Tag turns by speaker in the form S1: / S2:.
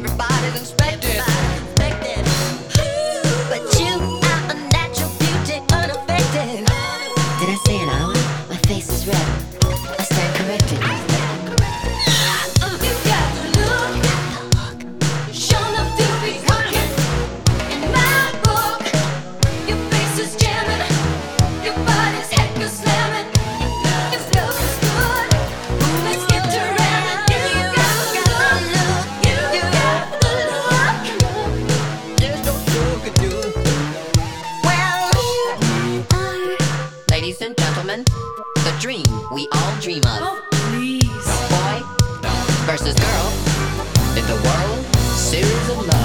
S1: everybody's inspected. But you are a natural beauty, unaffected. Did I say an hour? My face is red. I stand corrected. You got the look, show enough to be hooking. In my book, your face is jamming, your body's hecka slamming, your flow is good. Let's get to ramming. You got the look, you got the look. There's no sugar do. Well, we are, ladies and gentlemen, the dream we all dream of.
S2: Oh, please.
S1: Boy versus girl in the World Series of Love.